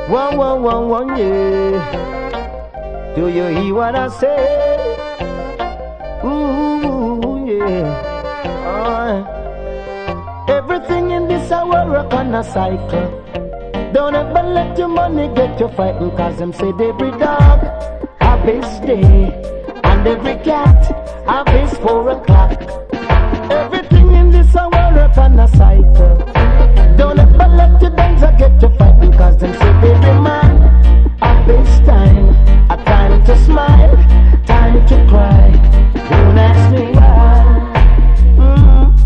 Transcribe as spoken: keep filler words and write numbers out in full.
One, one, one, one, yeah. Do you hear what I say? Ooh, yeah. Uh, everything in this hour work on a cycle. Don't ever let your money get you frightened, cause them said every dog have his day, and every cat have his four o'clock. Everything in this hour work on a cycle.